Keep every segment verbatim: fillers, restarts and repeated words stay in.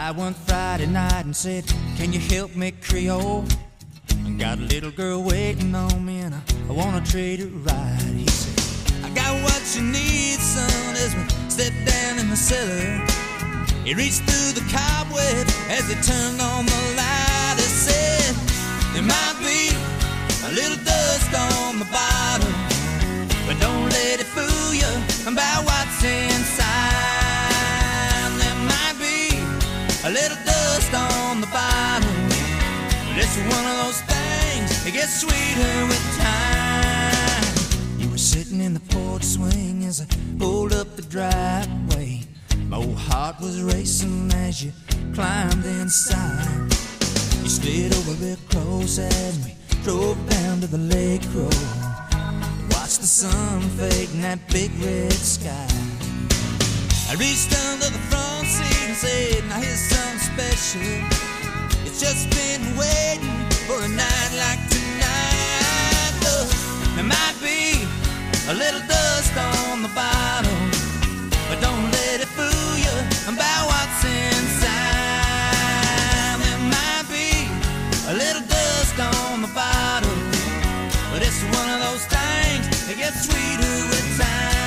by one Friday night and said, can you help me, Creole? I got a little girl waiting on me and I, I wanna treat her right. He said, I got what you need, son, as we step down in the cellar. He reached through the cobwebs as he turned on the light. He said, there might be a little dust on the bottom, but don't let it fool you about what's inside. There might be a little dust on the bottom, but it's one of those things, it gets sweeter with time. You were sitting in the porch swing as I pulled up the driveway. My old heart was racing as you climbed inside. You slid over real close as we drove down to the lake road. Watched the sun fade in that big red sky. I reached under the front seat and said, now here's something special. It's just been waiting for a night like tonight. Look, there might be a little dust on the bottom, but don't let it fool you about what's inside. There might be a little dust on the bottom, but it's one of those things that gets sweeter with time.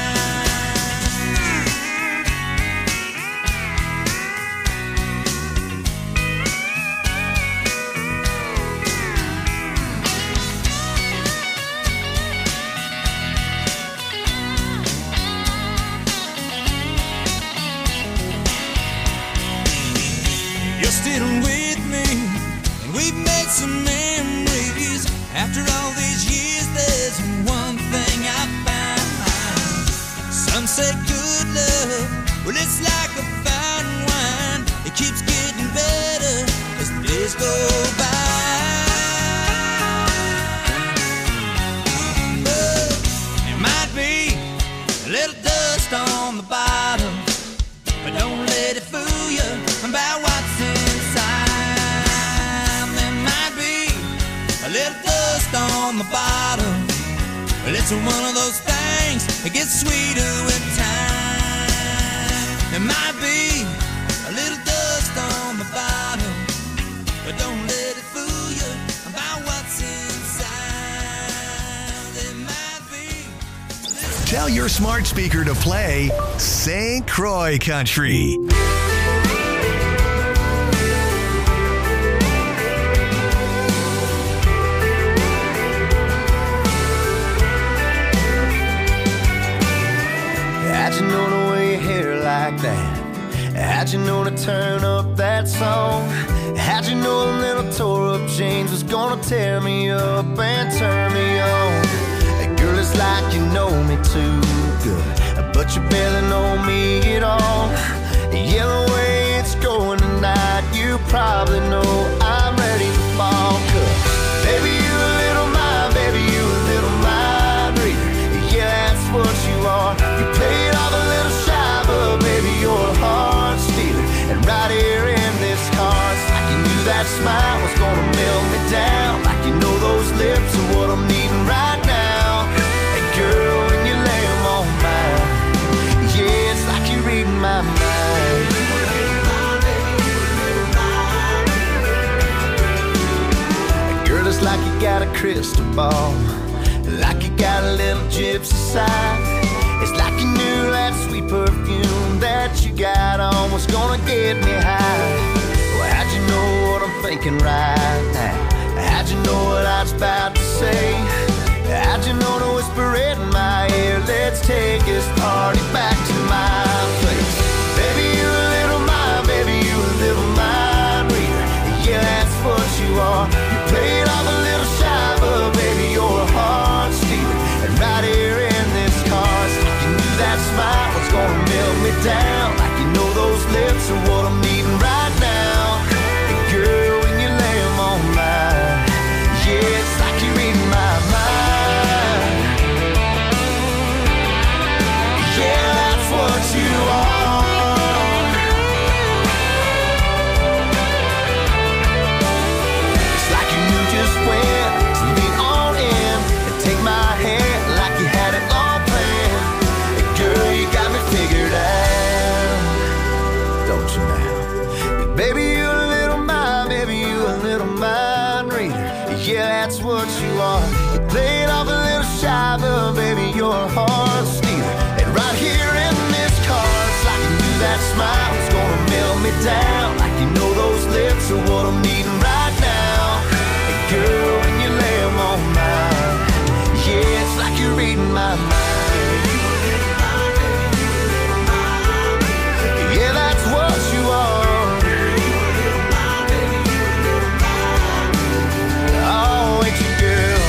Still with me, and we've made some memories. After all these years, there's one thing I found. Some say good love, well it's like a fine wine. It keeps getting better as the days go by. But there might be a little dust on the bottom, but don't let it fool you about what's in. A little dust on the bottom, but it's one of those things that gets sweeter with time. There might be a little dust on the bottom, but don't let it fool you about what's inside. There might be a little. Tell your smart speaker to play Saint Croix Country. How'd you know to wear your hair like that? How'd you know to turn up that song? How'd you know a little tore up jeans was gonna tear me up and turn me on? Hey, girl, it's like you know me too good, but you barely know me at all. Yeah, the way it's going tonight, you probably know I'm ready to fall. 'Cause baby, you a little mind, baby, you a little mind reader. Yeah, that's what you are. You played off a little shy, but baby, you're a heart stealer. And right here in this car, it's like you knew that smile was gonna melt me down. Like you know those lips are what I'm needing right now. And girl, when you lay them on mine, yeah, it's like you're reading my mind. And girl, it's like you got a crystal ball, like you got a little gypsy side. It's like you knew that sweet perfume that you got on was gonna get me high. Well, how'd you know what I'm thinking right now? How'd you know what I was about to say? How'd you know to whisper it in my ear? Let's take this party back to my place. Baby, you a little mind, baby, you a little mind reader. Yeah, that's what you are. You played off a little shy, but baby, you're a heart stealer. And right here in this car, it's like you knew that smile was gonna melt me down. Like you know those lips are what I'm needing right now. And girl, when you lay them on mine, yeah, it's like you're reading my mind. Yeah, that's what you are. It's like you knew just when to lean on in and take my hand like you had it all planned. And girl, you got me figured out. Baby, you a little mind, baby, you a little mind reader. Yeah, that's what you are. You play it off a little shy, but baby, you're a heart stealer. And right here in this car, it's like you knew that smile was gonna melt me down. Like you know those lips are what I'm needing right now. And girl, when you lay them on mine, yeah, it's like you're reading my mind. Yeah, that's what you are. Oh, ain't you, girl?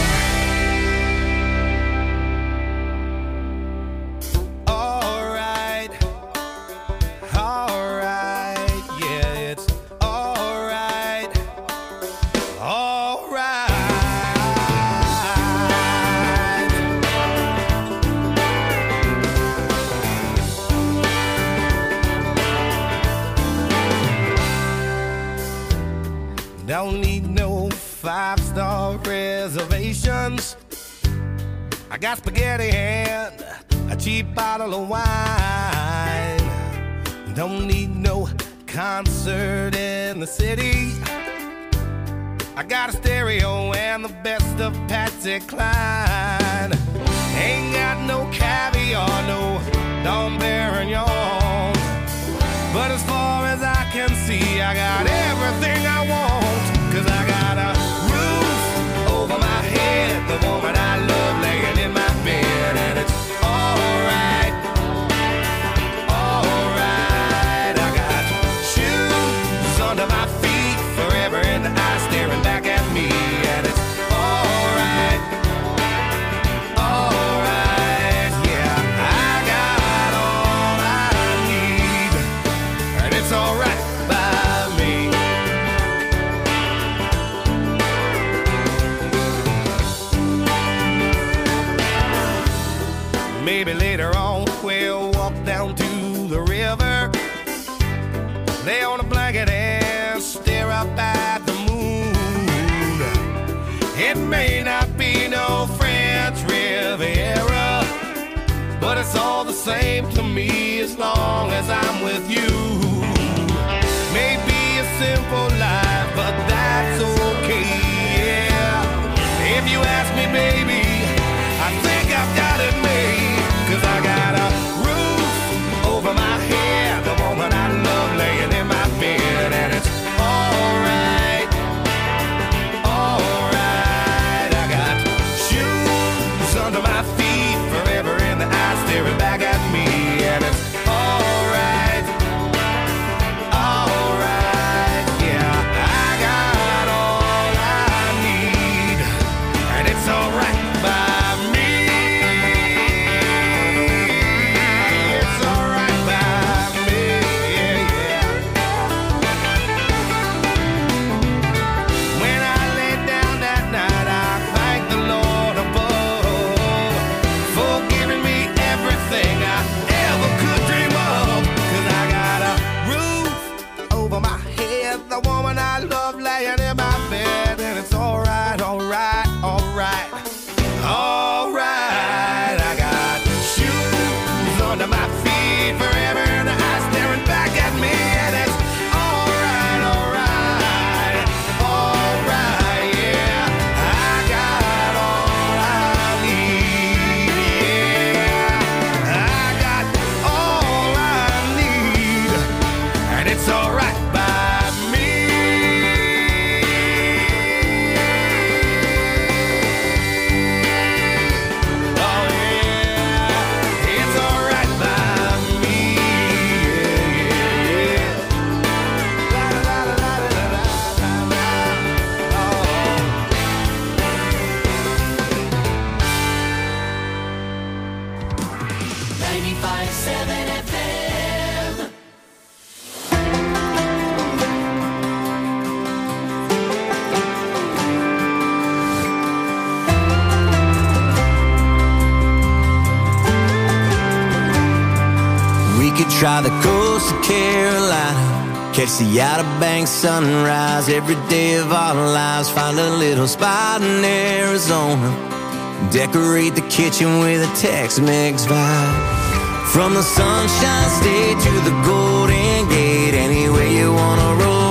All right, all right, yeah, it's all right, all right. Don't need no five-star reservations. I got spaghetti and a cheap bottle of wine. Don't need no concert in the city. I got a stereo and the best of Patsy Cline. Ain't got no caviar, no Dom Perignon. But as far as I can see, I got everything I want. Cause I got a roof over my head, the woman I love laying in my bed. And it's alright, alright. I got shoes under my feet, forever in the eye staring back at me. And it's alright, alright, yeah. I got all I need, and it's alright by me. Maybe later on we'll walk down to the river, lay on a blanket and stare up at the moon. It may not be no French Riviera, but it's all the same to me as long as I'm with you. Maybe a simple life, but that's okay, yeah. If you ask me, baby, I think I've got it made. Cause I got a roof over my head, the woman I love laying in my bed. And it's alright, alright. I got shoes under my feet, forever in the eye staring back at me. And it's alright, alright, yeah. I got all I need, and it's alright by me. Try the coast of Carolina, catch the Outer Banks sunrise every day of our lives. Find a little spot in Arizona, decorate the kitchen with a Tex-Mex vibe. From the Sunshine State to the Golden Gate, anywhere you wanna roll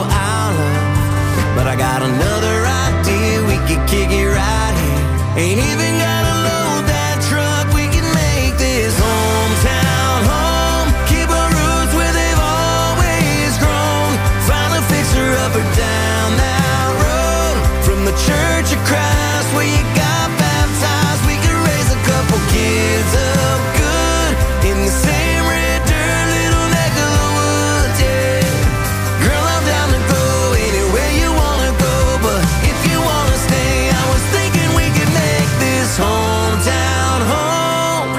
kick it right here. Ain't even gotta load that truck. We can make this hometown home. Keep our roots where they've always grown. Find a fixer up or down that road. From the Church of Christ where you got baptized, we could raise a couple kids up good in the same red dirt little neck of the woods, yeah. Girl, I'm down to go anywhere you wanna go, but if you wanna stay, I was thinking we could make this hometown home.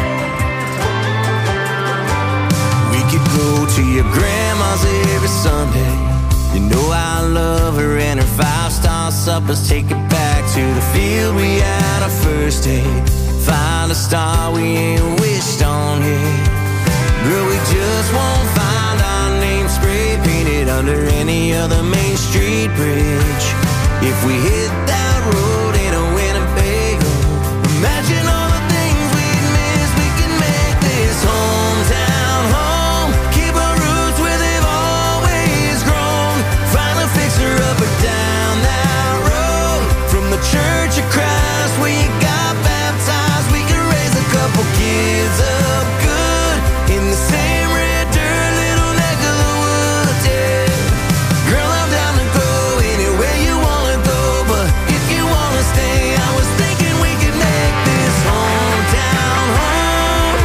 We could go to your grandma's every Sunday. You know I love her and her five-star suppers. Take it back to the field we had our first date. Find a star we ain't wished on yet. Girl, we just won't find our name spray painted under any other Main Street bridge. If we hit that road in a Winnebago, imagine all the things we'd miss. We can make this hometown home. Keep our roots where they've always grown. Find a fixer up or down that road. From the Church of Christ where you got baptized, we can raise a couple kids up good in the same red dirt little neck of the woods, yeah. Girl, I'm down to go anywhere you wanna go, but if you wanna stay, I was thinking we could make this hometown home.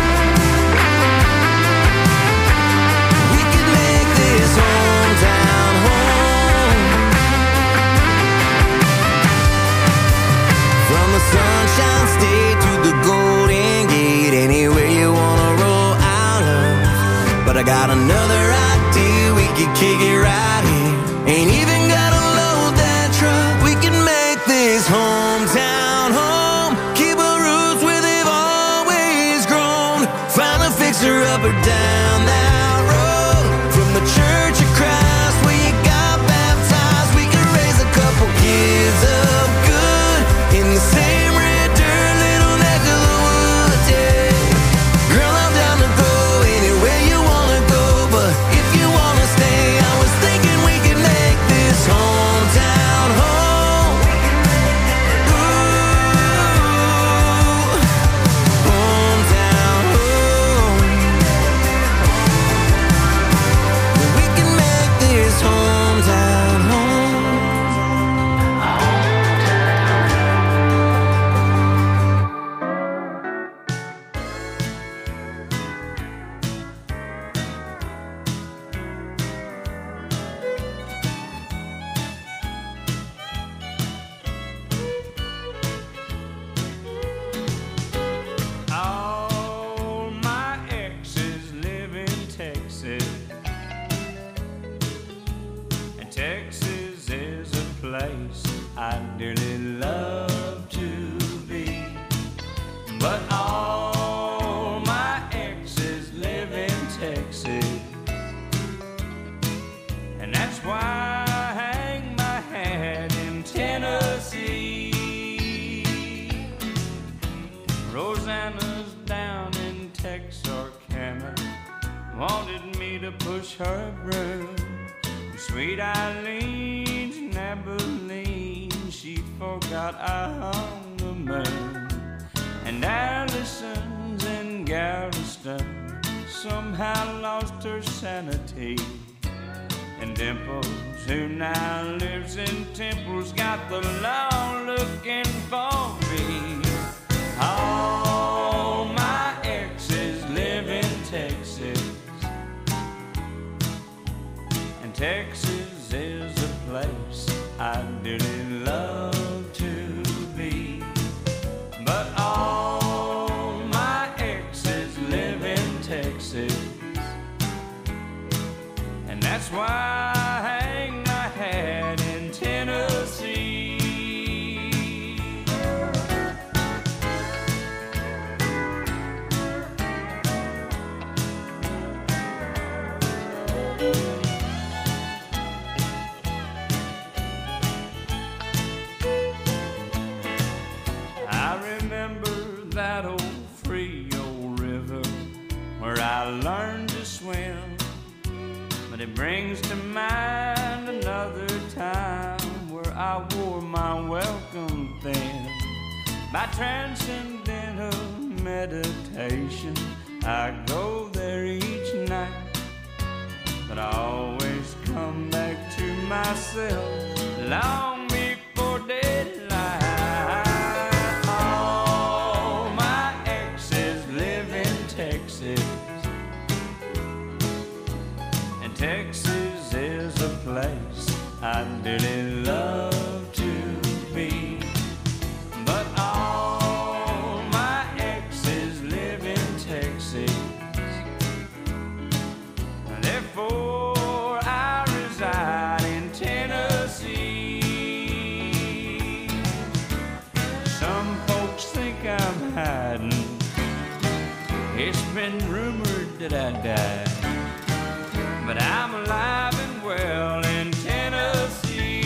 We could make this hometown home. From the Sunshine State to the Golden Gate, anywhere you wanna roll out of. But I got another idea, we could kick it right here. Ain't even gotta load that truck. We can make this hometown home. Keep our roots where they've always grown. Find a fixer up or down that road. From the Church of Christ where you got baptized, we can raise a couple kids up good in the same red dirt little neck of the woods, yeah. Girl, I'm down to go anywhere you wanna go, but if you wanna stay, I was thinking we could make this hometown home. Ooh, hometown home. We can make this hometown home. All my exes live in Texas, and Texas is a place I dearly love to be. But all my exes live in Texas, and that's why I hang my hat in Tennessee. Rosanna's down in Texarkana, wanted me to push her broom. Sweet Eileen's in Abilene, she forgot I hung the moon. And Allison's in Galveston, somehow lost her sanity. And Dimples, who now lives in Temple's, got the law looking for me. All my exes live in Texas, and Texas is a place I dearly love to be. But all my exes live in Texas, and that's why I hang my hat in Tennessee. That old Frio River where I learned to swim, but it brings to mind another time where I wore my welcome by transcendental meditation. I go there each night, but I always come back to myself long before daylight. All my exes live in Texas, and Texas is a place I dearly love to be. But all my exes live in Texas, therefore I reside in Tennessee. Some folks think I'm hiding, it's been rumored that I died, but I'm alive and well in Tennessee.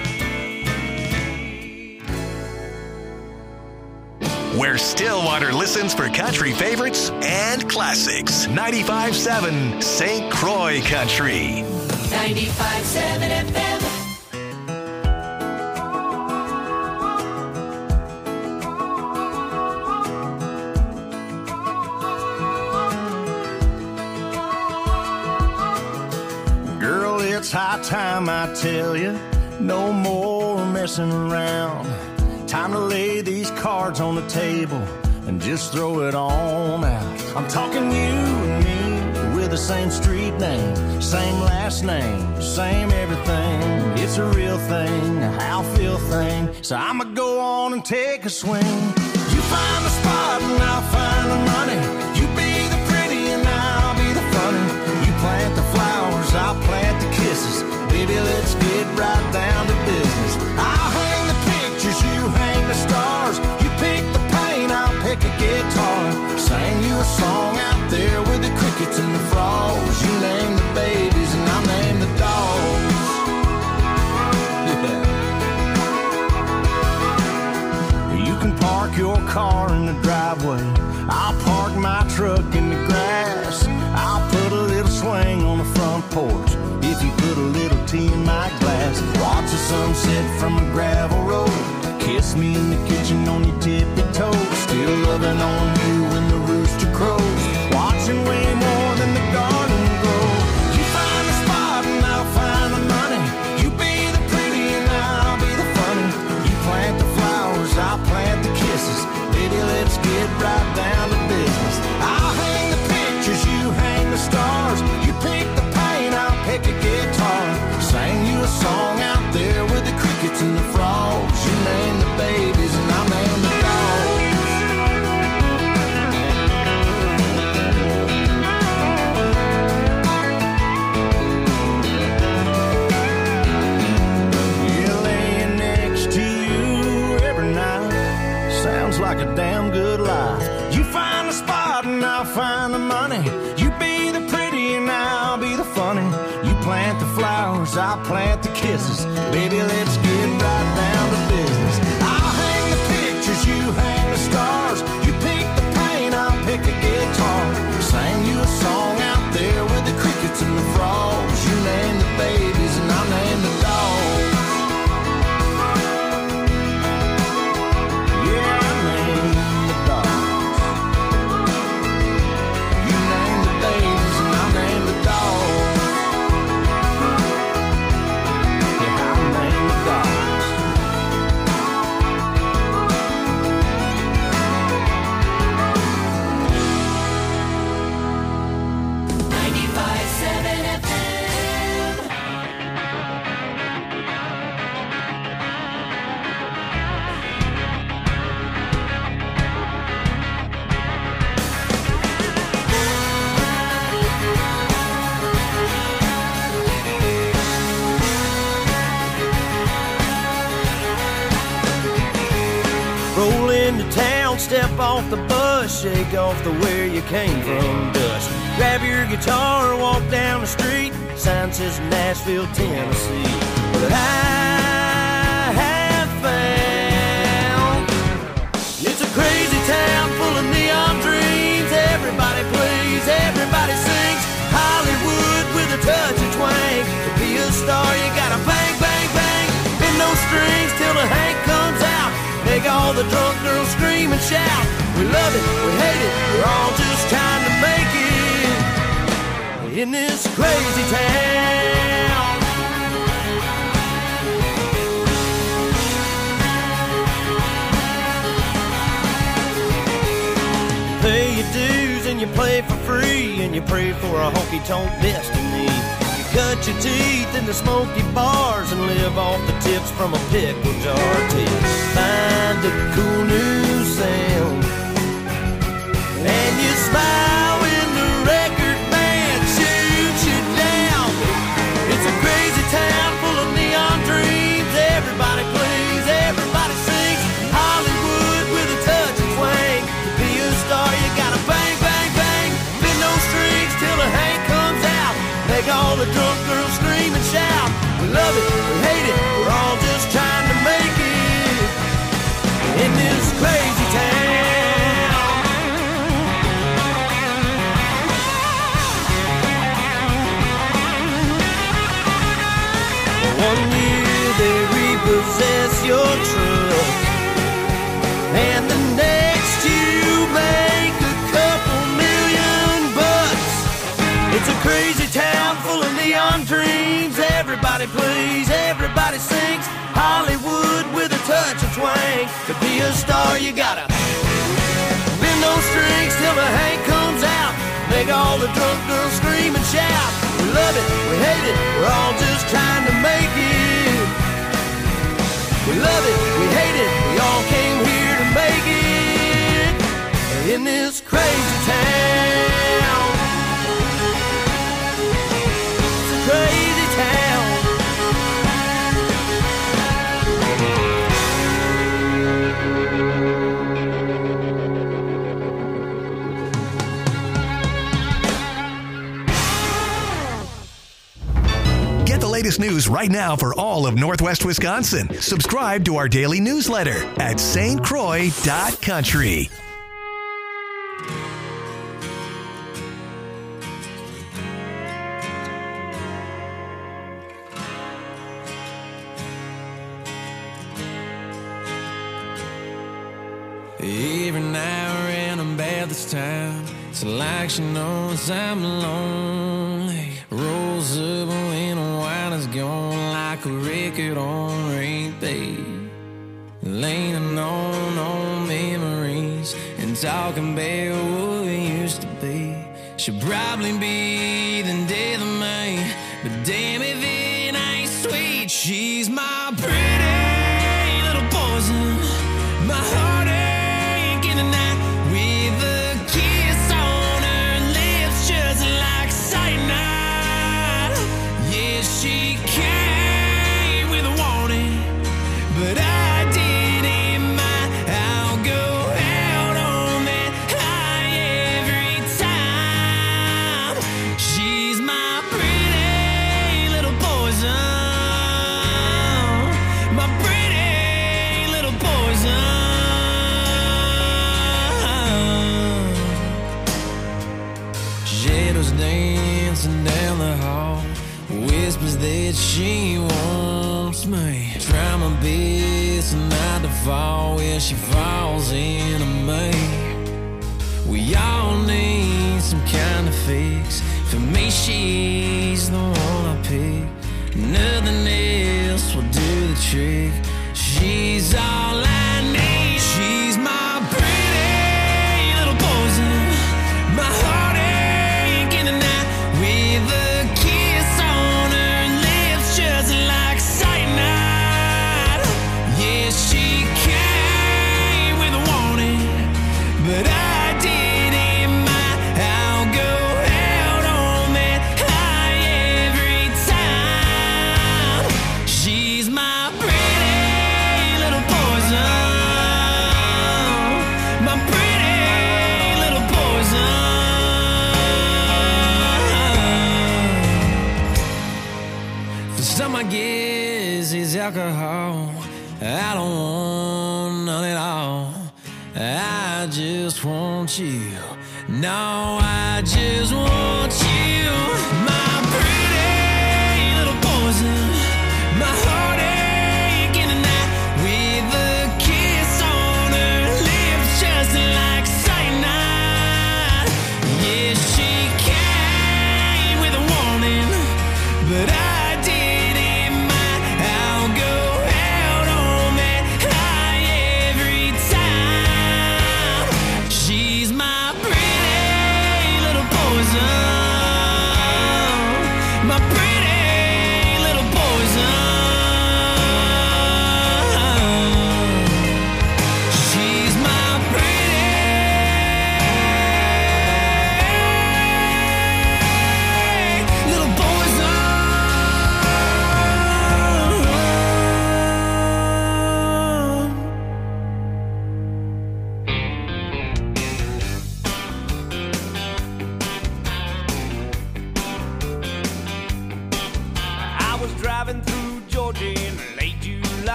Where Stillwater listens for country favorites and classics. ninety-five point seven Saint Croix Country. ninety-five point seven F M. Girl, it's high time I tell you, no more messing around. Time to lay these cards on the table and just throw it on out. I'm talking you and me with the same street name, same last name, same everything. It's a real thing, a how feel thing. So I'ma go on and take a swing. You find the spot and I'll find the money. You be the pretty and I'll be the funny. You plant the flowers, I'll plant the kisses. Baby, let's get right down to business. I'll hang the pictures, you hang the stars. You pick the paint, I'll pick a guitar. Sing you a song out there with the crickets and the frogs. You name the babies and I'll name the dogs. Yeah. You can park your car in the driveway, I'll park my truck in the grass. I'll put a little swing on the front porch if you put a little tea in my glass. Watch the sunset from a gravel road. Kiss me in the kitchen on your tippy toes. Still loving on you when the rooster crows. Watching way more than the garden grow. You find the spot and I'll find the money. You be the pretty and I'll be the funny. You plant the flowers, I'll plant the kisses. Baby, let's get right down to business. I'll hang the pictures, you hang the stars. You pick the paint, I'll pick a guitar. Sing you a song out there with the crickets and the frogs. You name the babies and I'll name the dogs. Yeah, laying next to you every night sounds like a damn good life. You find the spot and I'll find the money. You be the pretty and I'll be the funny. You plant the flowers, I'll plant the kisses. Baby, let's get right down to business. I'll hang the pictures, you hang the stars. You pick the paint, I'll pick a guitar. Sing you a song out there with the crickets and the frogs. You name the babies and I'll name the dogs. Yeah, I name the dogs. You name the babies and I'll name the dogs. Yeah, I'll name the dogs. ninety-five point seven F M. Roll into town, step off the bus, shake off the where you came from dust. Grab your guitar, walk down the street, sign says Nashville, Tennessee. But I have found it's a crazy town full of neon dreams. Everybody plays, everybody sings. Hollywood with a touch of twang. To be a star, you gotta bang, bang, bang. Bend those strings till the Hank comes out. Take all the drunk girls scream and shout. We love it, we hate it, we're all just trying to make it in this crazy town. Pay your dues and you play for free, and you pray for a honky-tonk destiny. You cut your teeth in the smoky bars and live off the tips from a pickle jar till you find a cool new sound. And you smile when the record band shoots you down. It's a crazy town full of neon dreams. Everybody plays, everybody sings. Hollywood with a touch of twang. To be a star you gotta bang, bang, bang. Bend those strings till the Hank comes out. Make all the drunk girls scream and shout. We love it, we hate it, we're all just trying to make it in this crazy town. One year they repossess your truck, and the next you make a couple million bucks. It's a crazy town full of neon dreams. Everybody plays, everybody sings. Hollywood with a touch of twang. To be a star you gotta bend those strings till the Hank comes out. Make all the drunk girls scream and shout. We love it, we hate it, we're all just trying to make it. We love it, we hate it, we all came here to make it in this crazy town. It's a crazy town. Get the latest news right now for all of Northwest Wisconsin. Subscribe to our daily newsletter at S T Croix dot country. Every now and I'm bad this time. It's like she knows I'm lonely. Rolls up when the wine is gone, like a record on repeat. Leaning on old memories and talking about what we used to be. Should probably be the death of me, but damn if it ain't sweet. She's my pretty little poison, my heartache in the night, with a kiss on her lips just like cyanide. Yeah, she came with a warning, but I didn't mind. I'll go out on that high every time. She's my pretty little poison, my pretty little poison. Shadows dancing down the hall, whispers that she wants me. Try my best not to fall where she falls into me. We all need some kind of fix. For me, she's the one I pick. Nothing else will do the trick. She's all I need. She's my pretty little poison, my heartache in the night, with a kiss on her lips just like cyanide. Yeah, she came with a warning, but I didn't mind. I'll go out on that high every time. She's my pretty little poison, my pretty little poison. For some, I guess it's alcohol. I don't want none at all. I just want you. No, I just want you. My pretty little poison, my heartache in the night, with a kiss on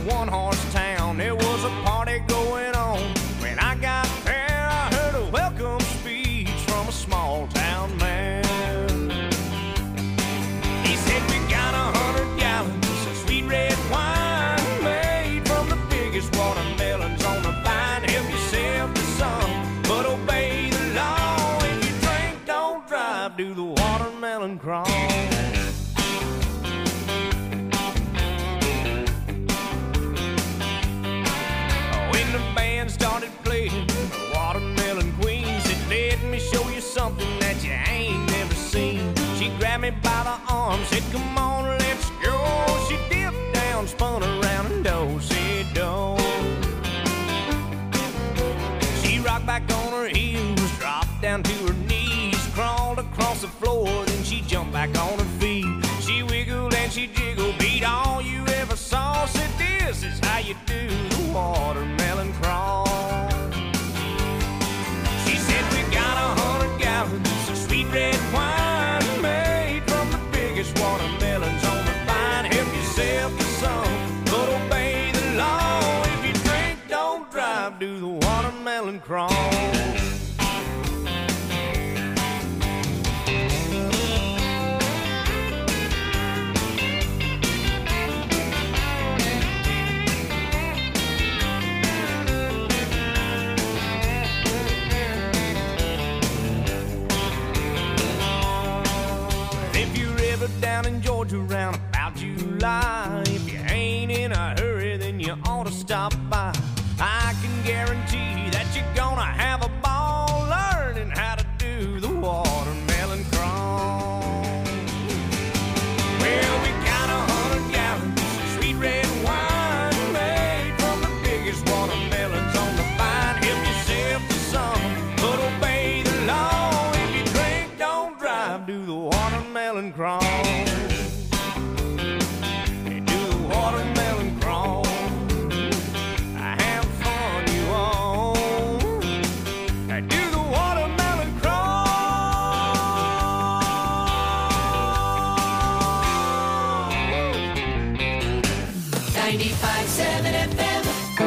one-horse town. There was a party going on. When I got there, I heard a welcome speech from a small-town man. He said, we got a hundred gallons of sweet red wine made from the biggest watermelons on the vine. Help yourself to some, but obey the law. If you drink, don't drive, do the watermelon crawl. When the band started playing the Watermelon Queen, said, let me show you something that you ain't never seen. She grabbed me by the arm, said, come on, let's go. She dipped down, spun around, and do-si-do. She rocked back on her heels, dropped down to her knees, crawled across the floor, then she jumped back on her feet. She wiggled and she jiggled, beat all you ever saw. Said, this is how you do the watermelon crawl. She said, we got a hundred gallons of sweet red wine made from the biggest watermelons on the vine. Help yourself to some, but obey the law. If you drink, don't drive, do the watermelon crawl. Down in Georgia around about July, if you ain't in a hurry, then you ought to stop by. I can guarantee that you're gonna have a ball learning how to do the watermelon crawl. Well, we got a hundred gallons of sweet red wine made from the biggest watermelons on the vine. Help yourself to some, but obey the law. If you drink, don't drive, do the watermelon crawl. ninety-five seven F M.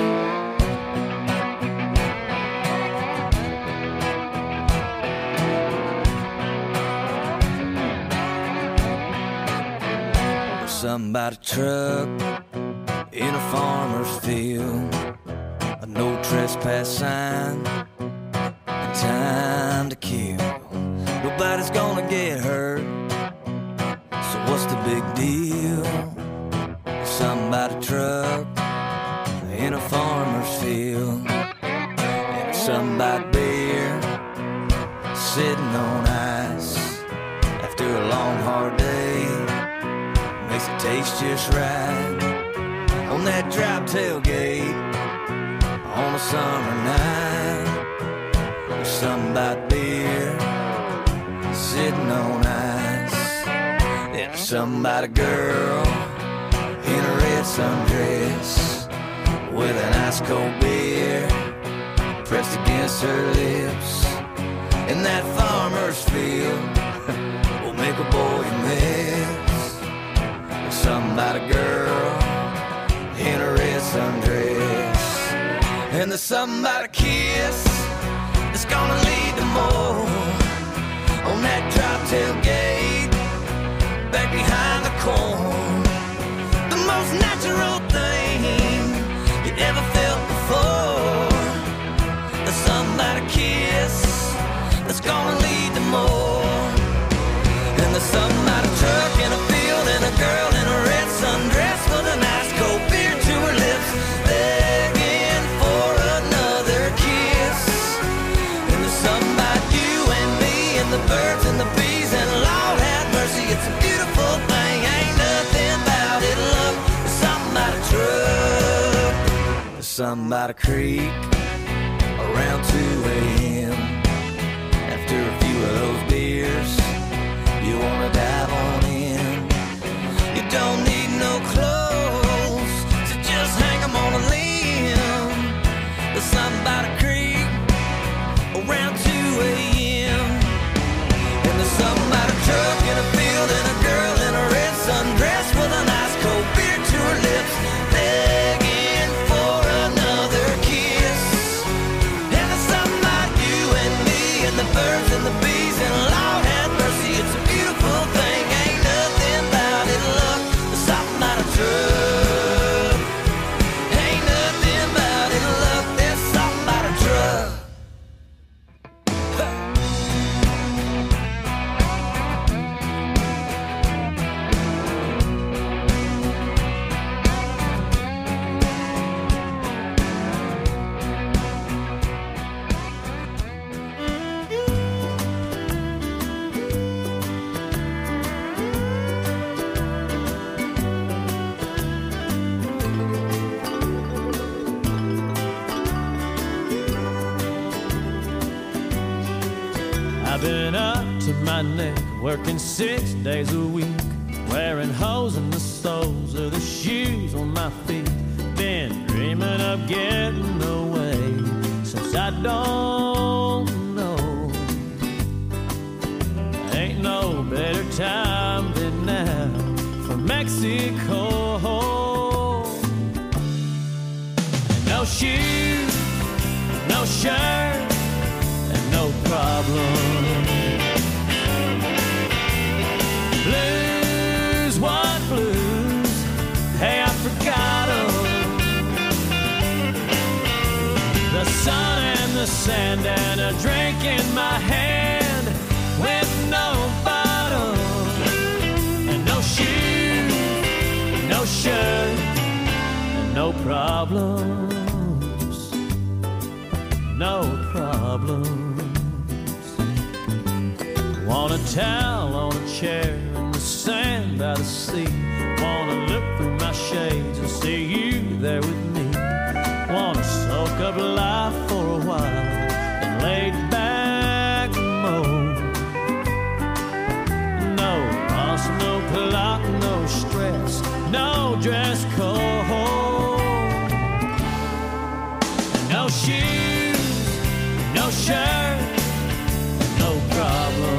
Something about a truck in a farmer's field, a no trespass sign, and time to kill. Nobody's gonna get hurt, so what's the big deal? Something about a truck in a farmer's field, and something about beer sitting on ice after a long hard day. Makes it taste just right on that drop tailgate on a summer night. There's something about beer sitting on ice. There's something about a girl in a red sundress with an ice cold beer pressed against her lips. In that farmer's field will make a boy miss. Something about a girl in a red sundress, and there's something about a kiss that's gonna lead to more on that drop tailgate back behind the corn. The most natural thing you ever felt before. There's something about a kiss that's gonna lead to more, and there's something about a truck in a field and a girl in a red sundress with an ice cold beer to her lips, begging for another kiss. And there's something about you and me and the birds and the bees, and Lord have mercy, it's a beautiful thing. Ain't nothing about it, love. There's something about a truck. There's something about a creek around two a.m. After a few of those beers, you wanna dive on in. You don't need no clothes, so just hang them on a limb. There's something about a creek around two a.m. And there's something about a truck in a field and a girl in a red sundress with an ice cold beer to her lips, begging my neck, working six days a week, wearing holes in the soles of the shoes on my feet. Been dreaming of getting away since I don't know. Ain't no better time than now for Mexico. And no shoes, no shirt, and no problem. Blues, what blues? Hey, I forgot 'em. The sun and the sand and a drink in my hand with no bottle and no shoes, no shirt, and no problems, no problems. Want a towel on a chair in the sand by the sea. Wanna look through my shades and see you there with me. Wanna soak up life for a while and lay back mode. No boss, no clock, no stress, no dress code. No shoes, no shirt, no problem.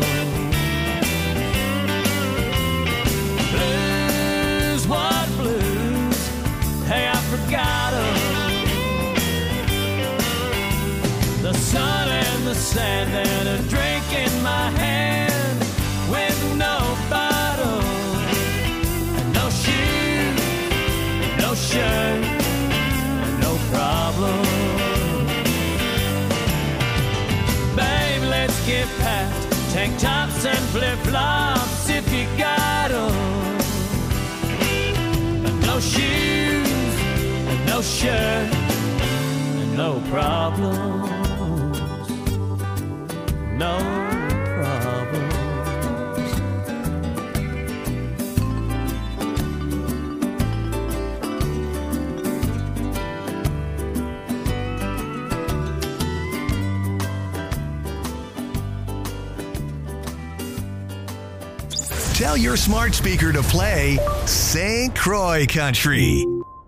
Blues, what blues? Hey, I forgot 'em. The sun and the sand and a drink in my hand with no bottle and no shoes, no shirt, and no problem. Babe, let's get past tank tops and flip-flops if you got 'em. And no shoes, and no shirt, and no problem. No problems. Tell your smart speaker to play Saint Croix Country.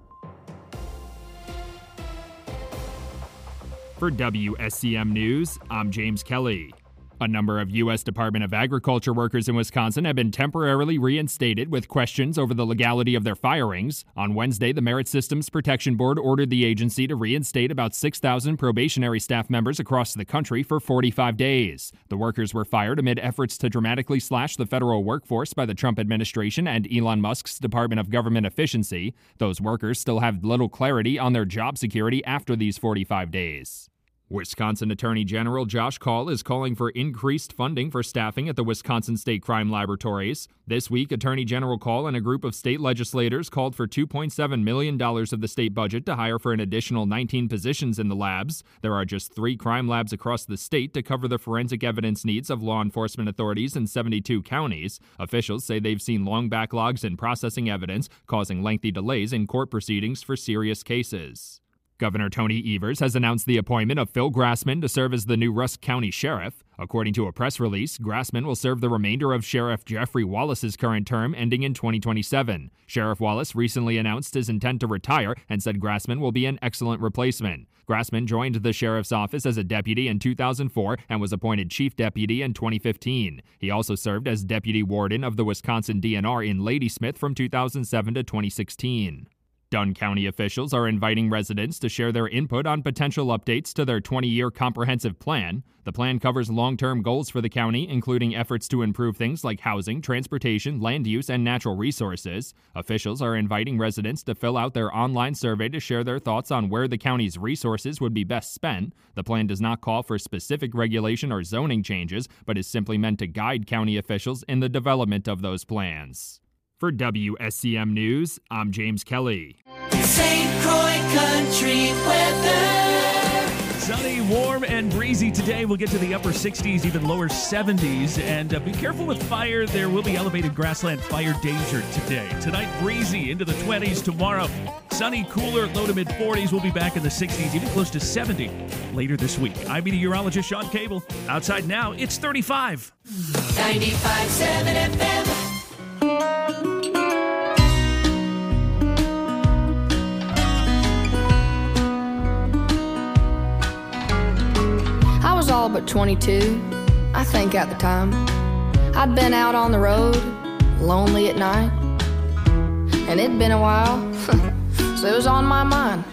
For W S C M News, I'm James Kelly. A number of U S Department of Agriculture workers in Wisconsin have been temporarily reinstated with questions over the legality of their firings. On Wednesday, the Merit Systems Protection Board ordered the agency to reinstate about six thousand probationary staff members across the country for forty-five days. The workers were fired amid efforts to dramatically slash the federal workforce by the Trump administration and Elon Musk's Department of Government Efficiency. Those workers still have little clarity on their job security after these forty-five days. Wisconsin Attorney General Josh Kaul is calling for increased funding for staffing at the Wisconsin State Crime Laboratories. This week, Attorney General Kaul and a group of state legislators called for two point seven million dollars of the state budget to hire for an additional nineteen positions in the labs. There are just three crime labs across the state to cover the forensic evidence needs of law enforcement authorities in seventy-two counties. Officials say they've seen long backlogs in processing evidence, causing lengthy delays in court proceedings for serious cases. Governor Tony Evers has announced the appointment of Phil Grassman to serve as the new Rusk County Sheriff. According to a press release, Grassman will serve the remainder of Sheriff Jeffrey Wallace's current term, ending in twenty twenty-seven. Sheriff Wallace recently announced his intent to retire and said Grassman will be an excellent replacement. Grassman joined the sheriff's office as a deputy in two thousand four and was appointed chief deputy in twenty fifteen. He also served as deputy warden of the Wisconsin D N R in Ladysmith from two thousand seven to twenty sixteen. Dunn County officials are inviting residents to share their input on potential updates to their twenty-year comprehensive plan. The plan covers long-term goals for the county, including efforts to improve things like housing, transportation, land use, and natural resources. Officials are inviting residents to fill out their online survey to share their thoughts on where the county's resources would be best spent. The plan does not call for specific regulation or zoning changes, but is simply meant to guide county officials in the development of those plans. For W S C M News, I'm James Kelly. Saint Croix Country weather. Sunny, warm, and breezy today. We'll get to the upper sixties, even lower seventies. And uh, be careful with fire. There will be elevated grassland fire danger today. Tonight, breezy into the twenties. Tomorrow, sunny, cooler, low to mid forties. We'll be back in the sixties, even close to seventy later this week. I'm meteorologist Sean Cable. Outside now, it's thirty-five. ninety-five point seven F M. I was all but twenty-two, I think at the time. I'd been out on the road, lonely at night. And it'd been a while, so it was on my mind.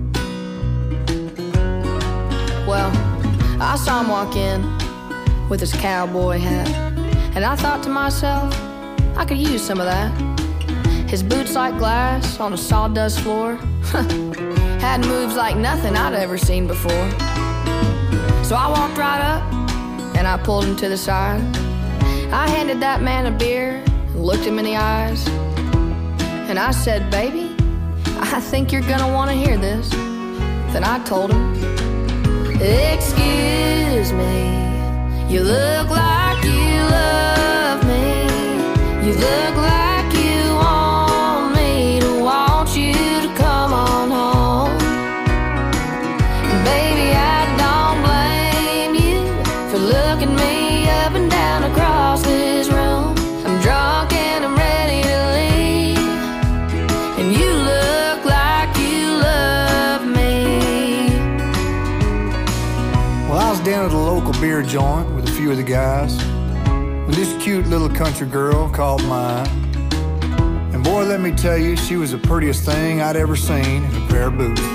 Well, I saw him walk in with his cowboy hat, and I thought to myself, I could use some of that. His boots like glass on a sawdust floor had moves like nothing I'd ever seen before. So I walked right up and I pulled him to the side. I handed that man a beer and looked him in the eyes, and I said, baby, I think you're gonna want to hear this. Then I told him, excuse me, you look like you love me. You look like you want me to want you to come on home. And baby, I don't blame you for looking me up and down across this room. I'm drunk and I'm ready to leave, and you look like you love me. Well, I was down at a local beer joint with a few of the guys, with this cute little country girl called mine. And boy, let me tell you, she was the prettiest thing I'd ever seen in a pair of boots.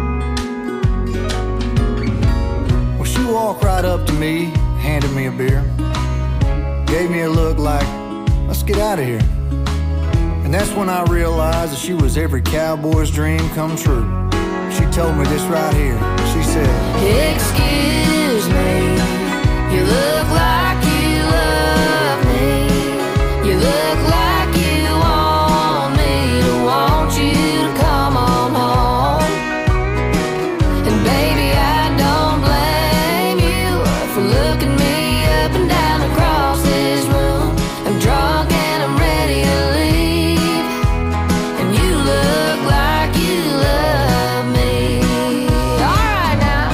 Well, she walked right up to me, handed me a beer, gave me a look like, let's get out of here. And that's when I realized that she was every cowboy's dream come true. She told me this right here. She said, excuse me, you look like you love me. You look like you want me to want you to come on home. And baby, I don't blame you for looking me up and down across this room. I'm drunk and I'm ready to leave, and you look like you love me. All right now.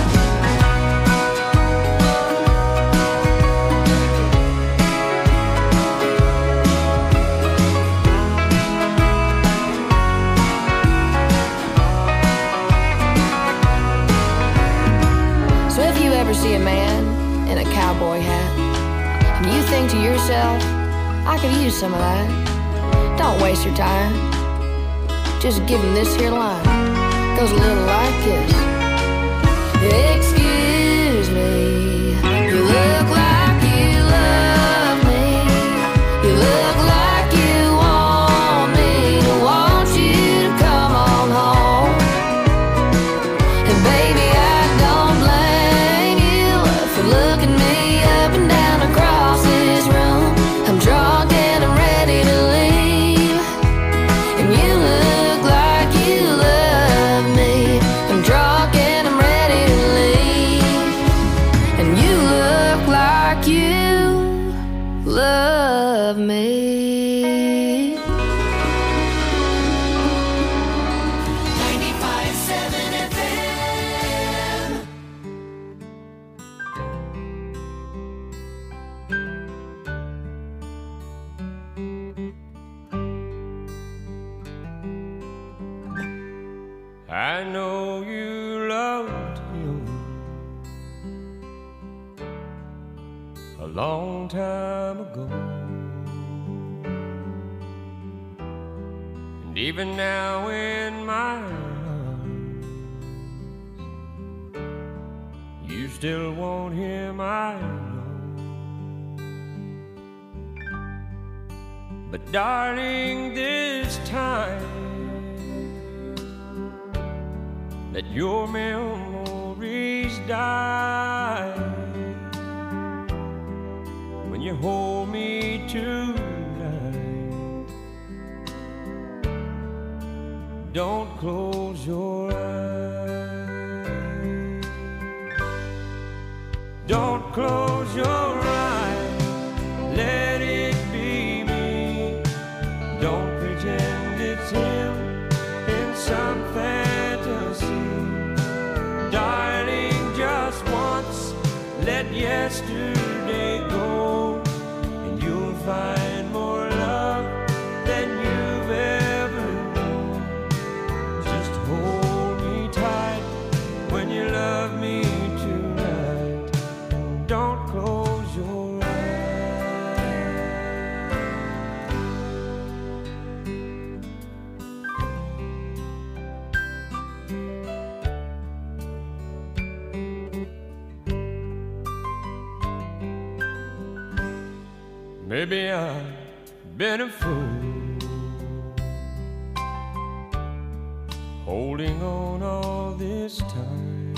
So if you ever see a man in a cowboy hat, and you think to yourself, I could use some of that, don't waste your time. Just give him this here line. Goes a little like this. Excuse me, you look like you love me. You look like you want me to want you to come on home. And baby, I don't blame you for looking me up and down across this room. I'm drunk and I'm ready to leave, and you look like you love me. I'm drunk and I'm ready to leave, and you look like you love me. ninety-five point seven F M. I know you loved him a long time ago, and even now in my arms, you still want him, I know. But darling, this time let your memories die when you hold me tonight. Don't close your eyes. your eyes, let it be me. Don't pretend it's him in some fantasy. Darling, just once, let yesterday go, and you'll find more love than you've ever known. Just hold me tight when you love me tonight, and don't close your eyes. Maybe I've been a fool, holding on all this time,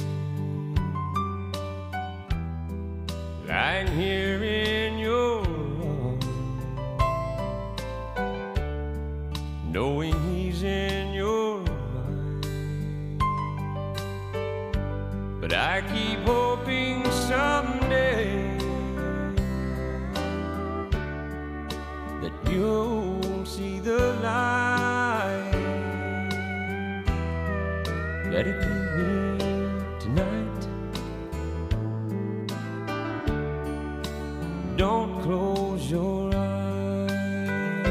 lying here in your arms, knowing he's in your mind. But I keep hoping someday that you'll see the light. Let it be me tonight. Don't close your eyes.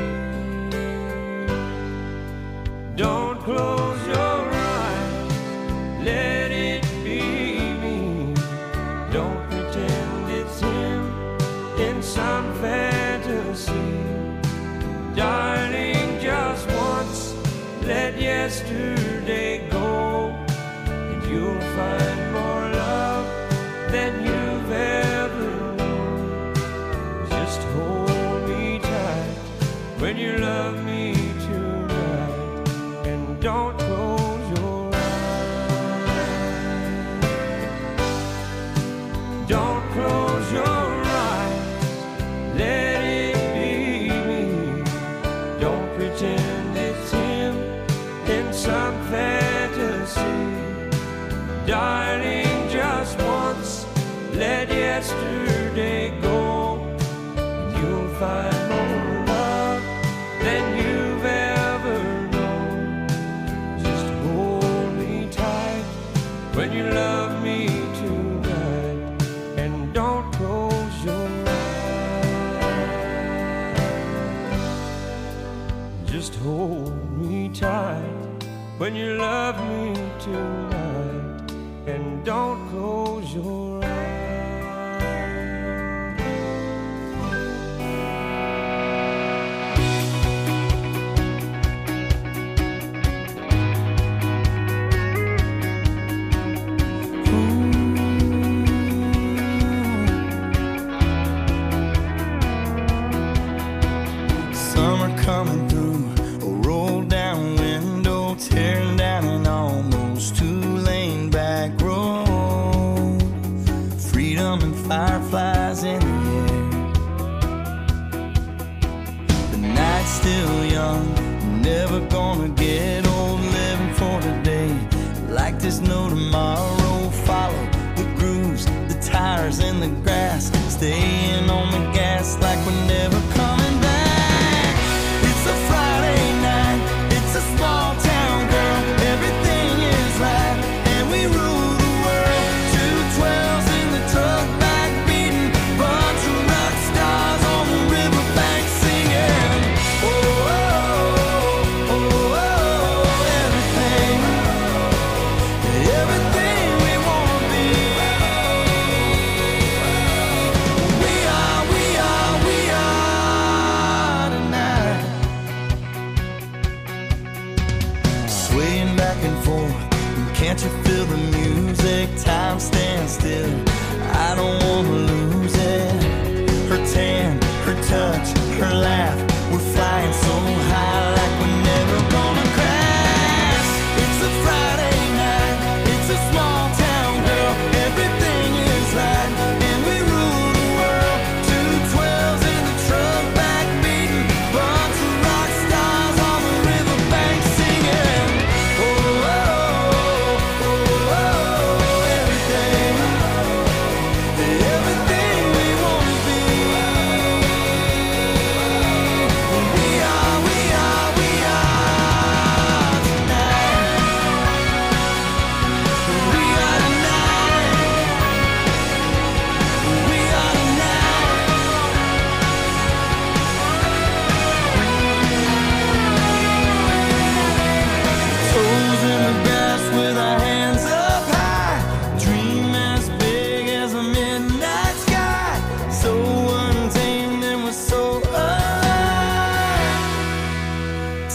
Don't close your eyes. Let it be me. Don't pretend it's him in some fantasy. Darling, just once, let yesterday go, and you'll find more love than you've ever known. Just hold me tight when you love me tonight, and don't close your eyes. Don't close your eyes. Let it pretend it's him in some fantasy. Darling, just once, let yesterday go, and you'll find more love than you've ever known. Just hold me tight when you love me tonight, and don't close your eyes. Just hold me tight when you love me tonight, and don't close your eyes. Summer coming through, a roll down window, tearing down an almost two-lane back road. Freedom and fireflies in the air. The night's still young, never gonna get old. Living for today, like there's no tomorrow. Follow the grooves, the tires in the grass, staying on the gas like we're never coming back. It's a Friday night, it's a small town, girl. Everything is right, and we rule the world. Two twelves in the truck back beating, bunch of rock stars on the riverbank singing. Oh, oh, oh, oh, oh, everything, everything we wanna be. We are, we are, we are.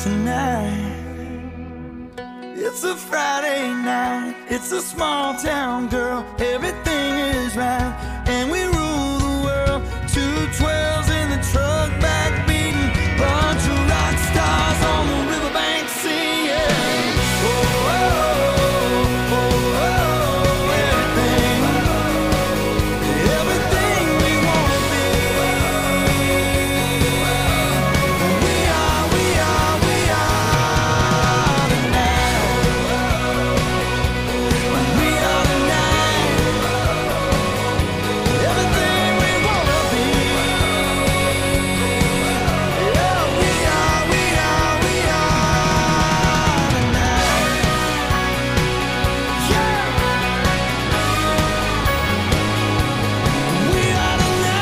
tonight. It's a Friday night, it's a small town girl, everything is right, and we rule the world. Two twelves in the truck, backbeating, bunch of rock stars on the riverbank singing. Oh, oh, oh, oh, oh, everything, everything we wanna be. We are, we are, we are tonight. We are tonight. Everything we wanna be. Yeah, we are, we are, we are tonight. Yeah. We are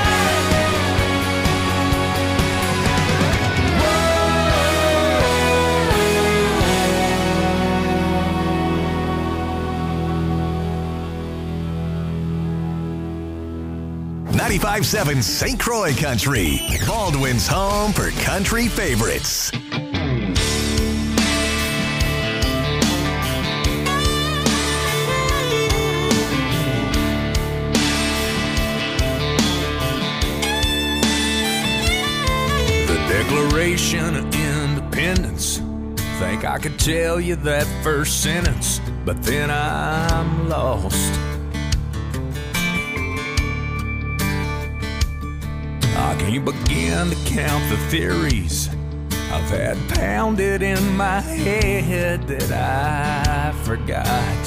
ninety-five seven Saint Croix Country, Baldwin's home for country favorites. The Declaration of Independence. Think I could tell you that first sentence, but then I'm lost. I can't begin to count the theories I've had pounded in my head that I forgot.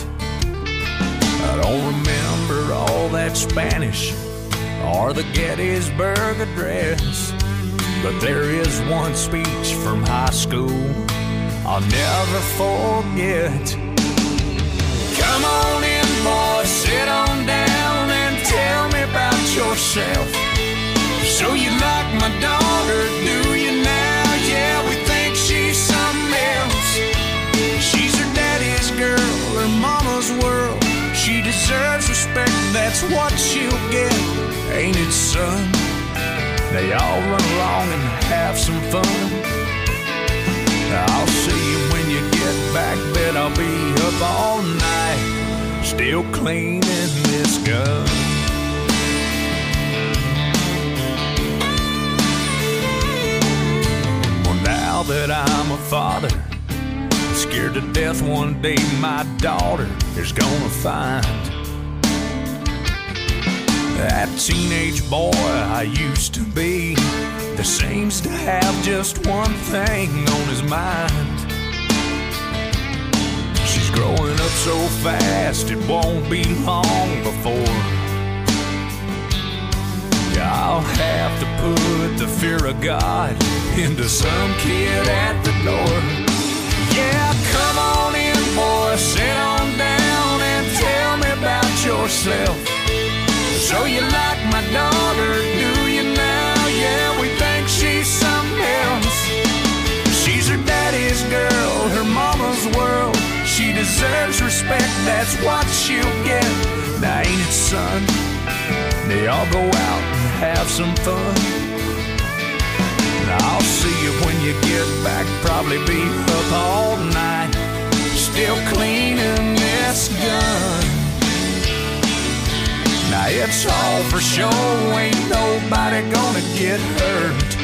I don't remember all that Spanish or the Gettysburg Address, but there is one speech from high school I'll never forget. Come on in, boys, sit on down and tell me about yourself. So you like my daughter, do you now? Yeah, we think she's something else. She's her daddy's girl, her mama's world. She deserves respect, that's what she'll get. Ain't it, son? They all run along and have some fun. I'll see you when you get back, bet I'll be up all night, still cleaning this gun. Now that I'm a father, I'm scared to death one day my daughter is gonna find that teenage boy I used to be that seems to have just one thing on his mind. She's growing up so fast it won't be long before I'll have to put the fear of God into some kid at the door. Yeah, come on in, boy, sit on down and tell me about yourself. So you like my daughter, do you now? Yeah, we think she's something else. She's her daddy's girl, her mama's world. She deserves respect, that's what she'll get. Now ain't it, son? They all go out and have some fun. I'll see you when you get back, probably be up all night, still cleaning this gun. Now it's all for show, ain't nobody gonna get hurt.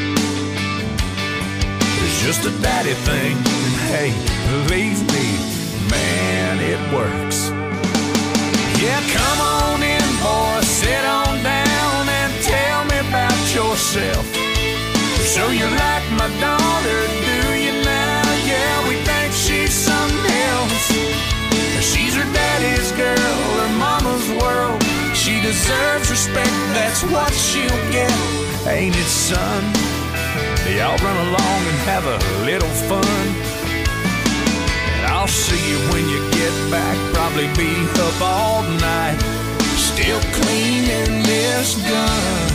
It's just a daddy thing, and hey, believe me, man, it works. Yeah, come on in, boy, sit on down and tell me about yourself. So you like my daughter, do you now? Yeah, we think she's something else. She's her daddy's girl, her mama's world. She deserves respect, that's what she'll get. Ain't it, son? Y'all run along and have a little fun. I'll see you when you get back, probably be up all night, still cleaning this gun.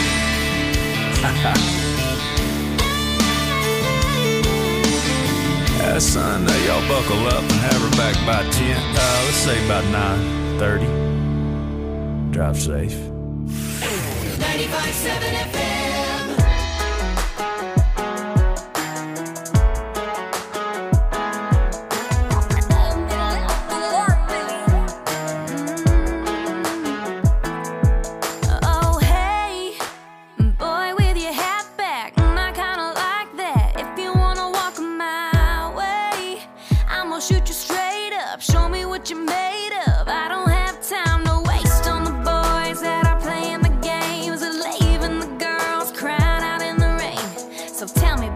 uh, son, uh, y'all buckle up and have her back by ten, uh, let's say about nine thirty. Drive safe. ninety-five seven F M.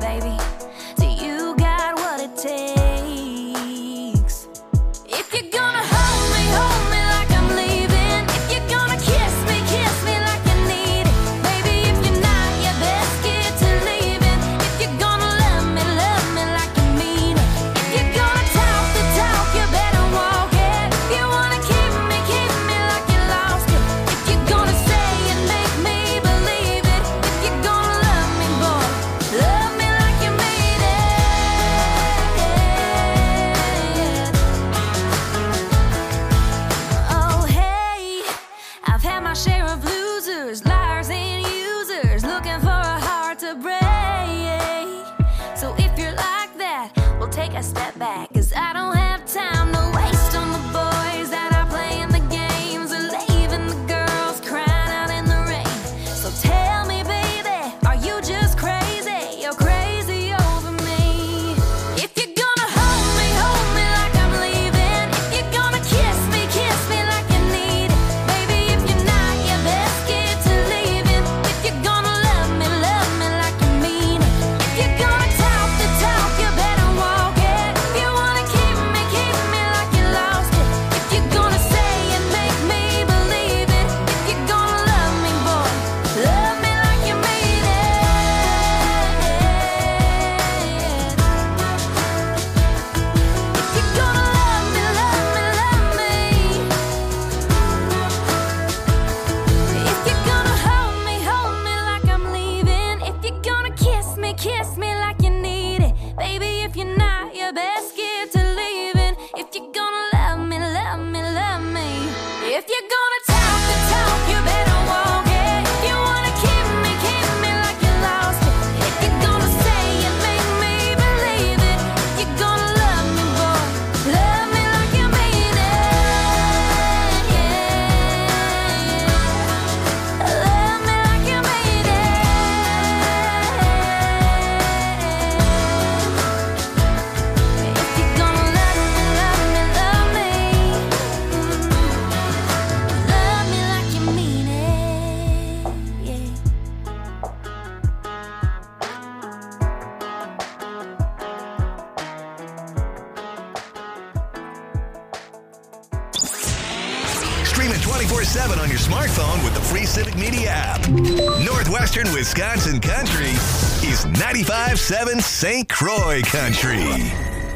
baby. Do you got what it takes? If you're gonna hold me, hold me like I'm leaving. If you're gonna kiss me, kiss me like you need it. Baby, if you're not, you best get to leaving. If you're gonna love me, love me like you mean it. If you're gonna talk the talk, you better walk it. If you wanna keep me, keep me like you lost it. If you're gonna say and make me believe it. If you're gonna love me, boy, love me like you mean it. Oh, hey, I've had my share of losers, liars and users, looking for a heart to break. So if you're like that, we'll take a step back, 'cause I don't have time to waste on the boys that are playing the games or leaving the girls crying out in the rain. So tell me, baby, are you just crazy? You're crazy over me. If you're gonna hold me, hold me like I'm leaving. If you're gonna kiss me, kiss me like you need it. Baby, if you're not, you best get to leaving. If you're gonna love me, love me like you mean it. If you're gonna talk the talk, you better walk it. If you wanna keep me, keep me like you lost it. If you're gonna say and make me believe it. If you're gonna love me, boy, love me like you mean it. If you're gonna love me, love me, love me. If you're gonna hold me, hold me like I'm leaving. If you're gonna kiss me, kiss me like you need it. Baby, if you're not, you best get to leaving. If you're gonna love me, love me, love me. If you're gonna talk the talk, you better walk it. If you wanna keep me, keep me like you lost it. If you're gonna say and make me believe it. If you're gonna love me, boy, love me like you mean it. Love me like you mean it. If you're gonna love me, love me, love me. Love me like you mean it. Yeah. Stream it twenty-four seven on your smartphone with the free Civic Media app. Northwestern Wisconsin Country is ninety-five point seven Saint Croix Country.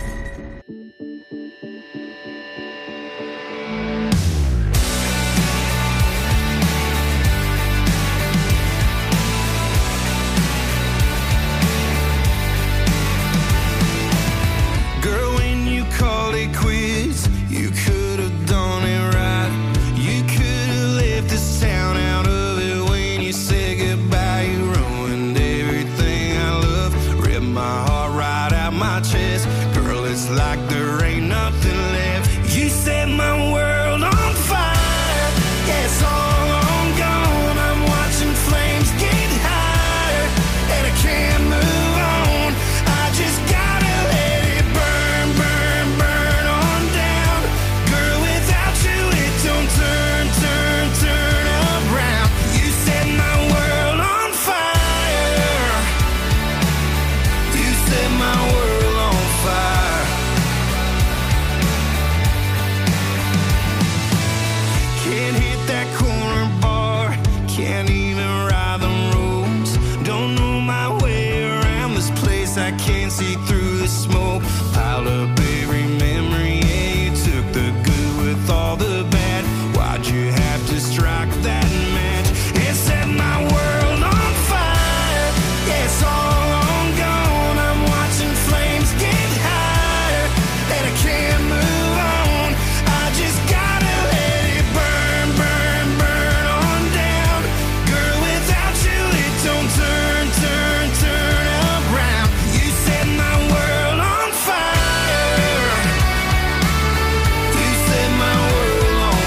Girl, when you called it quits, you could have done it right. You could have left this town out of it when you said goodbye. You ruined everything I love, ripped my heart right out my chest. Girl, it's like there ain't nothing left. You set my world on fire. Yeah, it's all on gone. I'm watching flames get higher, and I can't move on. I just gotta let it burn, burn, burn on down. Girl, without you, it don't turn, turn, turn around. You set my world on fire. You set my world on fire. Can't hit that corner bar, can't even ride the roads. Don't know my way around this place, I can't see through the smoke. Piled up every memory, yeah, you took the good with all the bad. Why'd you have to strike that match? It set my world on fire. Yeah, it's all on gone. I'm watching flames get higher, and I can't move on. I just gotta let it burn, burn, burn on down. Girl, without you, it don't turn, turn, turn around. You set my world on fire. You set my world on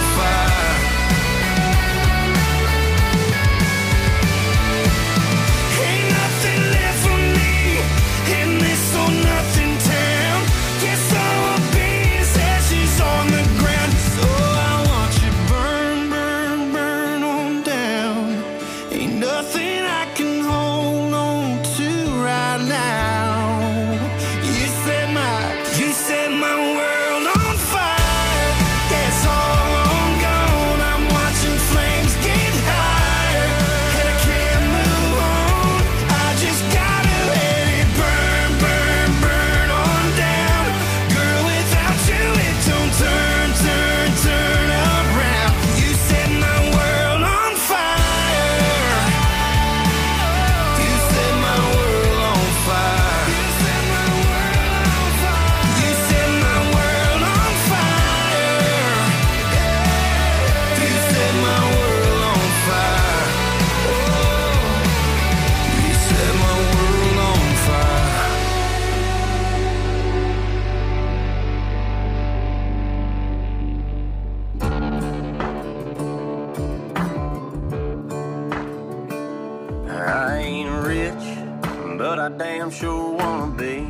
sure wanna be.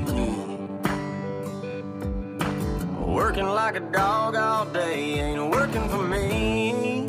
Working like a dog all day ain't working for me.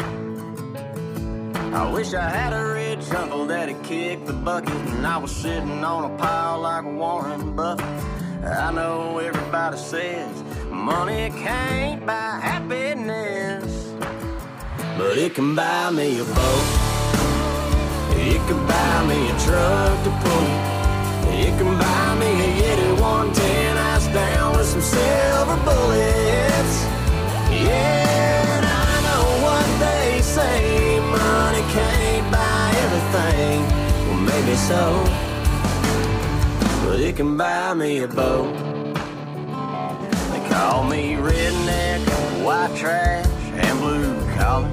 I wish I had a rich uncle that'd kick the bucket and I was sitting on a pile like Warren Buffett. I know everybody says money can't buy happiness, but it can buy me a boat. It can buy me a truck to pull. It can buy me a Yeti one ten ice down with some silver bullets. Yeah, and I know what they say, money can't buy everything. Well, maybe so, but it can buy me a boat. They call me redneck, white trash, and blue collar,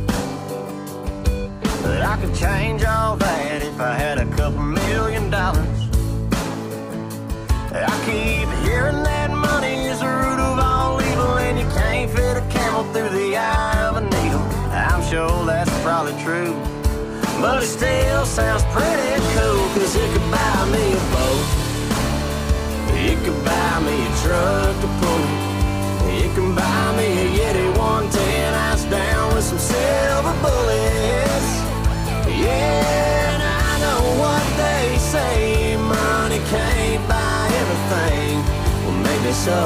but I could change all that if I had a couple million dollars. I keep hearing that money is the root of all evil, and you can't fit a camel through the eye of a needle. I'm sure that's probably true, but it still sounds pretty cool, cause it could buy me a boat. It could buy me a truck to pull. It can buy me a Yeti one ten ice down with some silver bullets. Yeah, and I know what they say, money can't buy everything. Well, maybe so,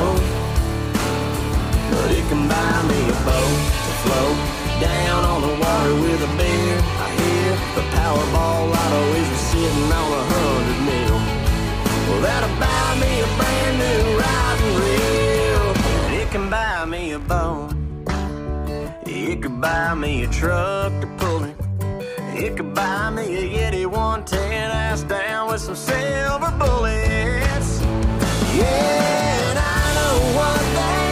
but it can buy me a boat to float down on the water with a beer. I hear the Powerball lotto is sitting on a hundred mil. Well, that'll buy me a brand new riding reel. And it can buy me a boat. It could buy me a truck to pull it. It could buy me a Yeti one ten ice down with some silver bullets.